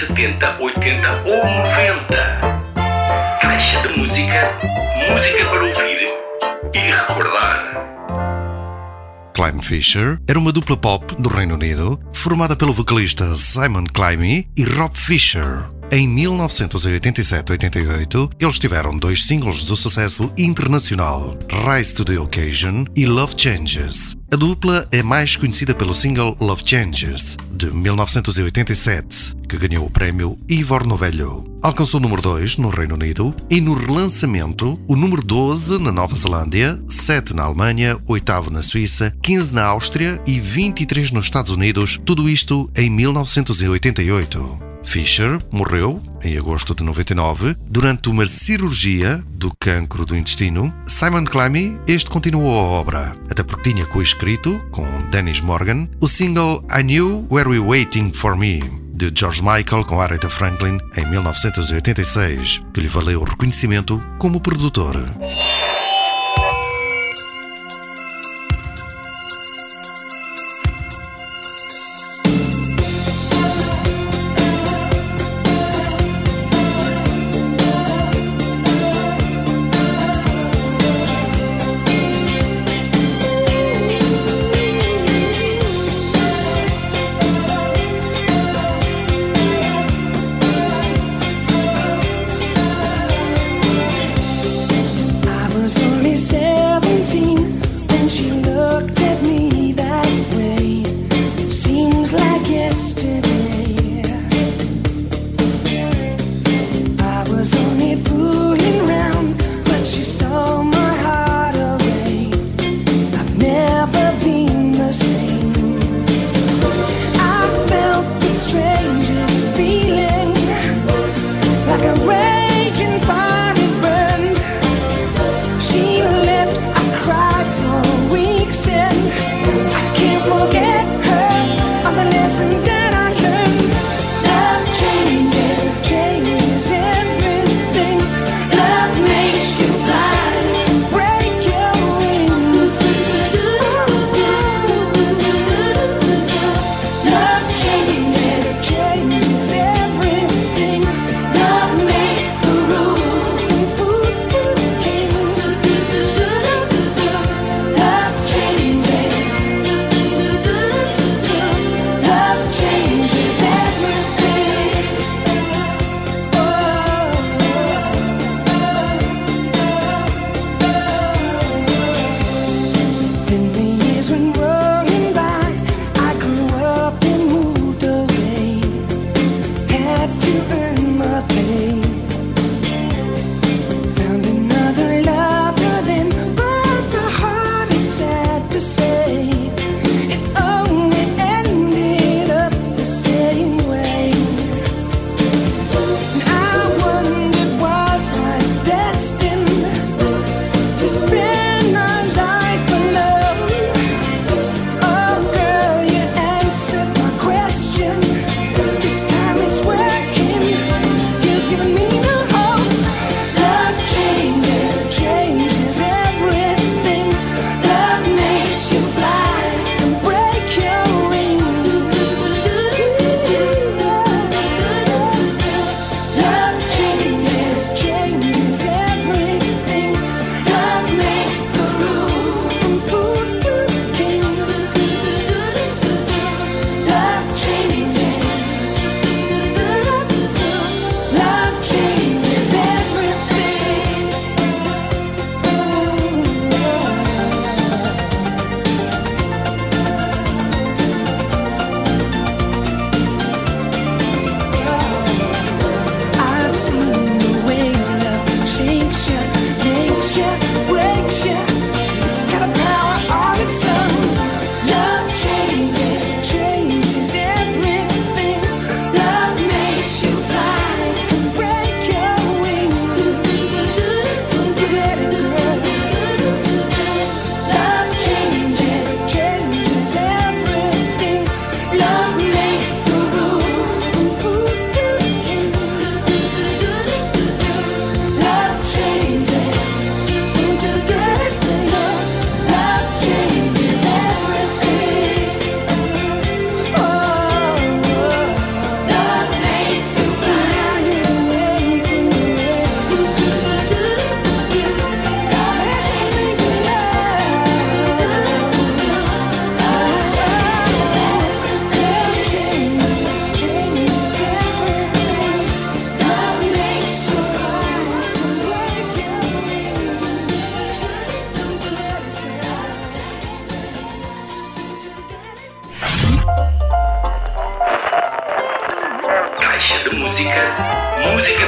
70, 80 ou 90. Caixa de música, música para ouvir e recordar. Climb Fisher era uma dupla pop do Reino Unido formada pelo vocalista Simon Climby e Rob Fisher. Em 1987-88, eles tiveram 2 singles de sucesso internacional, Rise to the Occasion e Love Changes. A dupla é mais conhecida pelo single Love Changes, de 1987, que ganhou o prémio Ivor Novello. Alcançou o número 2 no Reino Unido e no relançamento o número 12 na Nova Zelândia, 7 na Alemanha, 8º na Suíça, 15 na Áustria e 23 nos Estados Unidos, tudo isto em 1988. Fisher morreu, em agosto de 99, durante uma cirurgia do cancro do intestino. Simon Climby, continuou a obra, até porque tinha coescrito, com Dennis Morgan, o single I Knew Were We Waiting For Me, de George Michael com Aretha Franklin, em 1986, que lhe valeu o reconhecimento como produtor. I música